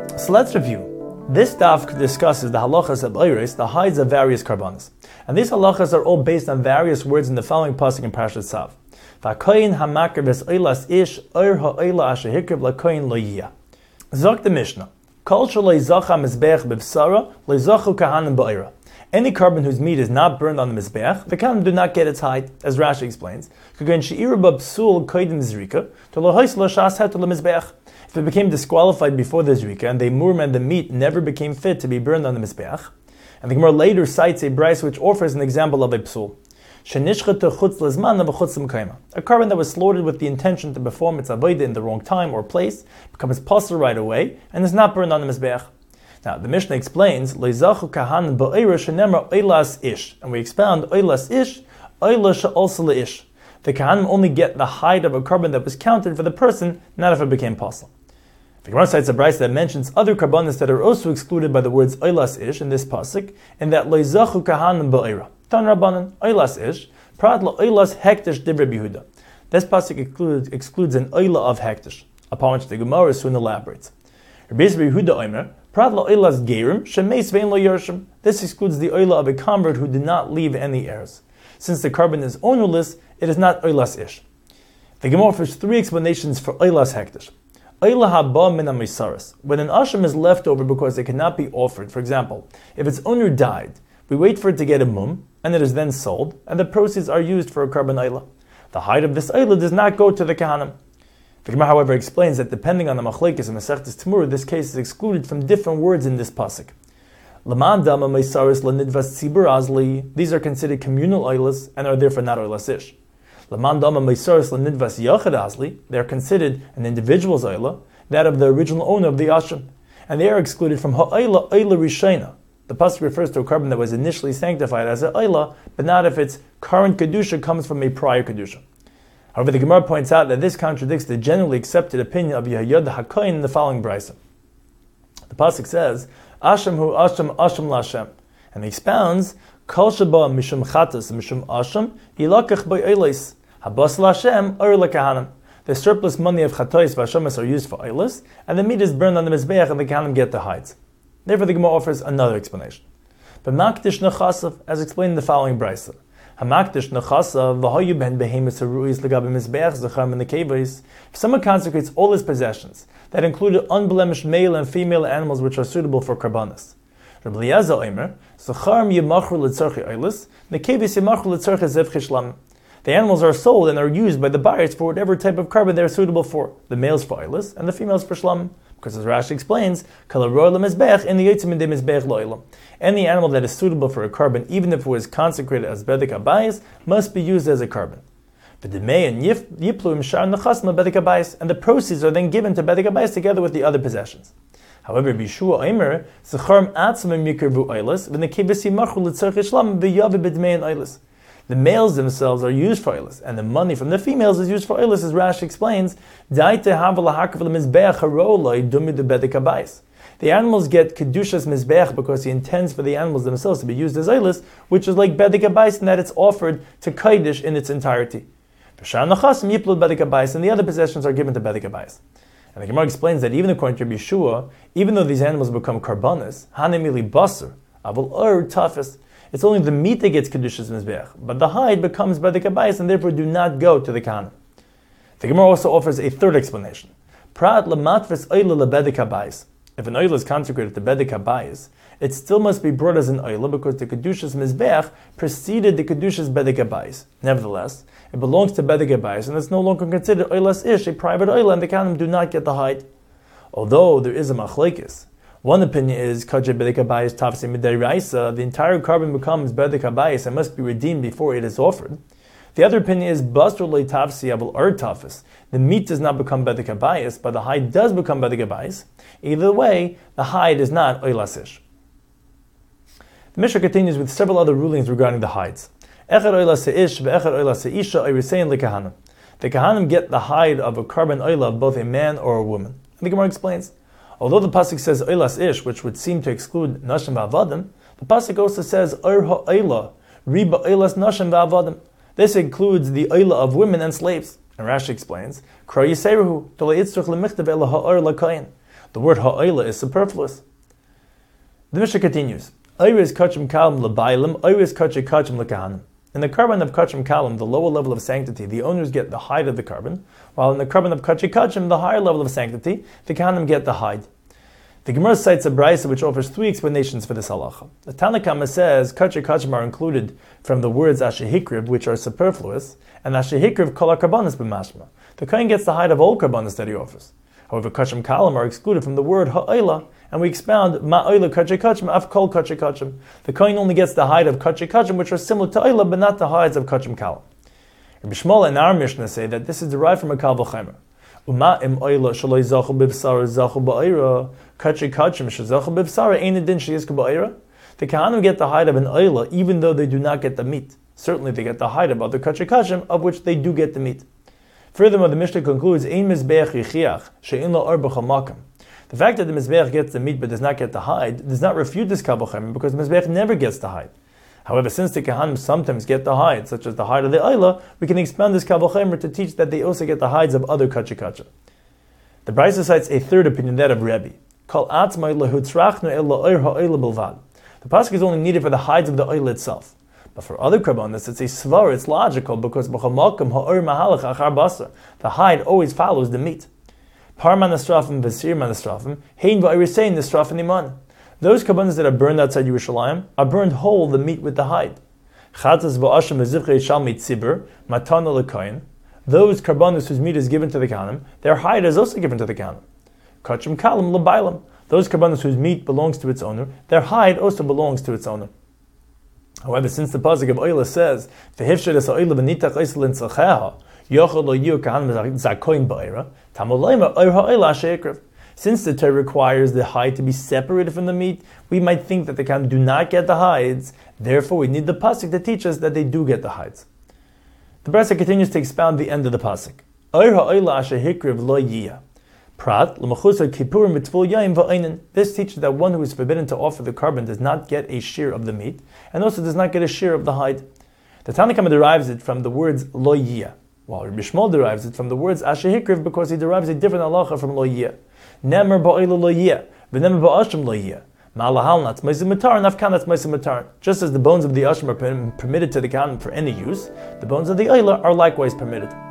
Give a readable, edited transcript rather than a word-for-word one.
So let's review. This daf discusses the halachas of oiris, the hides of various karbanos. And these halachas are all based on various words in the following pasuk in Parashat Tzav. V'hakoyin hamakar v's'oilas ish oir ha'oila asher hikriv l'koyin lo yiyah. Zok the Mishnah. Kol shaloi zacha mizbeach b'vsara lo zachu kahanim ba'ira. Any carbon whose meat is not burned on the mizbeach, the kahanim do not get its hide, as Rashi explains. K'gen she'ira b'psul koidim zrika to lo hois lo shas het lo mizbeach. If it became disqualified before the zrika and the murma and the meat never became fit to be burned on the mizbeach, and the Gemara later cites a brayso which offers an example of a psul. A carbon that was slaughtered with the intention to perform its avodah in the wrong time or place becomes pasul right away and is not burned on the mizbeach. Now the Mishnah explains leizachu kahanim ba'ira shenemar oilas ish, and we expound oilas ish oila she'olsa leish. The kahanim only get the hide of a carbon that was counted for the person, not if it became pasul. The Gemara cites a brayso that mentions other karbanos that are also excluded by the words oilas ish in this pasuk, and that leizachu kahanim ba'ira. Tan Rabbanan, oilas ish, prat lo oilas hektish divrei Yehuda. This pasuk excludes an oila of hektish, upon which the Gemara soon elaborates. Rabbi Yehuda oimer, prat lo oilas gerim, shemeis vein lo yershim. This excludes the oila of a convert who did not leave any heirs. Since the carbon is ownerless, it is not oilas ish. The Gemara offers three explanations for oilas hektish. Oila haba min ha-misaras. When an asham is left over because it cannot be offered, for example, if its owner died, we wait for it to get a mum, and it is then sold, and the proceeds are used for a carbon oila. The hide of this oila does not go to the kahanim. The Gemara, however, explains that depending on the machlekes and Masechtas Temurah, this case is excluded from different words in this pasuk. Laman dama meisaris lanidvas tzibur azli. These are considered communal oilas and are therefore not oilas ish. Laman dama meisaris lanidvas yachad azli. They are considered an individual's oila, that of the original owner of the asham, and they are excluded from ha'oila oila rishayna. The pasuk refers to a carbon that was initially sanctified as an oila, but not if its current kedusha comes from a prior kedusha. However, the Gemara points out that this contradicts the generally accepted opinion of Yehuda HaKohen in the following brayso. The pasuk says, "Asham hu asham asham laShem," and he expounds, "Kol sheba mishum chatas mishum asham yilakach ba'olos habas laShem or lekahanim." The surplus money of chatos v'ashamas are used for oilas, and the meat is burned on the mizbeach, and the kahanim get the hides. Therefore, the Gemara offers another explanation. But makdish nechasav, as explained in the following brayso, hamakdish nechasav v'hayu ben behemis haruis legabe mizbeach zechar min nekevos. If someone consecrates all his possessions, that included unblemished male and female animals which are suitable for karbanos. Rabbi Eliezer omer, zechar yimachru letzarchi oilis, nekevos yimachru letzarchi zevchi shlam. The animals are sold and are used by the buyers for whatever type of carbon they are suitable for. The males for oilis and the females for shlam. Because as Rashi explains, any animal that is suitable for a carbon, even if it was consecrated as bedek abayis, must be used as a carbon. And the proceeds are then given to bedek abayis together with the other possessions. However, Bishua Omer, the males themselves are used for oilas, and the money from the females is used for oilas, as Rashi explains. The animals get kedushas mizbeach because he intends for the animals themselves to be used as oilas, which is like bedek abayis in that it's offered to kodesh in its entirety. And the other possessions are given to bedek abayis. And the Gemara explains that even according to Yeshua, even though these animals become karbanos, hanemili basar, avol or tafis, it's only the meat that gets kedushas mizbeach, but the hide becomes bedek abayis and therefore do not go to the kahanim. The Gemara also offers a third explanation. Prat lematvis oila lebedek abayis. If an oila is consecrated to bedek abayis, it still must be brought as an oila because the kedushas mizbeach preceded the kedushas bedek abayis. Nevertheless, it belongs to bedek abayis and it's no longer considered oilas ish, a private oila, and the kahanim do not get the hide. Although there is a machlekes. One opinion is Kajeh bedek abayis tafsi midei raisa, the entire carbon becomes bedek abayis and must be redeemed before it is offered. The other opinion is basur le tafsi avol or tafis. The meat does not become bedek abayis, but the hide does become bedek abayis. Either way, the hide is not oilas ish. The Mishnah continues with several other rulings regarding the hides. Echad oilas ish ve'echad oilas isha irisein lekahanim. The kahanim get the hide of a carbon oila of both a man or a woman. And the Gemara explains, although the pasuk says oilas ish, which would seem to exclude nashim va'avadim, the pasuk also says or ha'oila, riba oilas nashim va'avadim. This includes the oila of women and slaves. And Rashi explains, Kro Yiseruhu, The word ha'oila is superfluous. The Mishnah continues. Oyres kachim kalim l'bailim, oyres kachim l'kahanim. In the carbon of kachim kalim, the lower level of sanctity, the owners get the hide of the carbon, while in the carbon of kachim, the higher level of sanctity, the kahanim get the hide. The Gemara cites a brisa which offers 3 explanations for this halacha. The Tanna Kama says kachim are included from the words ashehikriv, which are superfluous, and ashehikriv kol karbanis b'mashma. The kohen gets the hide of all karbanis that he offers. However, kachim kalim are excluded from the word ha'oila, and we expound ma'oila kachim af kol kachim. The kohen only gets the hide of kachim, which are similar to oila, but not the hides of kachim kalim. Rabbi Shmuel and our Mishnah say that this is derived from a kal v'chaimer. Uma im oila shaloi zachu b'vsara zachu ba'ira kachim shazachu b'vsara ein edin sheyizku ba'ira. The kahanim get the hide of an oila even though they do not get the meat. Certainly they get the hide of other kachim of which they do get the meat. Furthermore, the Mishnah concludes, Ein mizbeach yichiach, she'in lo arba chamakam. The fact that the mizbeach gets the meat but does not get the hide does not refute this kal v'chaimer because the mizbeach never gets the hide. However, since the kahanim sometimes get the hide, such as the hide of the oila, we can expand this kal v'chaimer to teach that they also get the hides of other kachim. The Brisa cites a third opinion, that of Rebbe. Kol atzmai lehutzrachnu el la'or ha'oila bilvad. The pasuk is only needed for the hides of the oila itself. But for other karbanos, it's a svar, it's logical, because b'chamalkim ha'or mahalach achar basar. The hide always follows the meat. Par manastrafim v'sir manastrafim, hein v'irisein nistrafim iman. Those karbanos that are burned outside Yerushalayim are burned whole, the meat with the hide. Chatas v'asham v'zivchei shalmi tzibur, matana l'koyin. Those karbanos whose meat is given to the kahanim, their hide is also given to the kahanim. Kachim kalim l'bailam. Those karbanos whose meat belongs to its owner, their hide also belongs to its owner. However, since the pasuk of oila says, "V'hifshed es oila v'nitach oisel in tzalcheha, yochel lo yiu kahanim zakoin ba'ira, tamolayma oir ha'oila she'ikrev." Since the Torah requires the hide to be separated from the meat, we might think that the kahanim do not get the hides. Therefore, we need the pasuk to teach us that they do get the hides. The Brisa continues to expound the end of the pasuk. Oir ha'oila asher hikrev lo yiyah. Prat l'machusar kippurim b'tvul yaim va'einin. This teaches that one who is forbidden to offer the carbon does not get a shear of the meat, and also does not get a shear of the hide. The Tanna Kama derives it from the words lo yiyah, while Rabbi Shmuel derives it from the words asher hikrev because he derives a different halacha from lo yiyah. Nemer ba'oila lo yiyah, v'nemer ba'ashim lo yiyah. Ma'alahal natz ma'izim matar, nafkan natz ma'izim matar. Just as the bones of the ashim are permitted to the kahanim for any use, the bones of the oila are likewise permitted.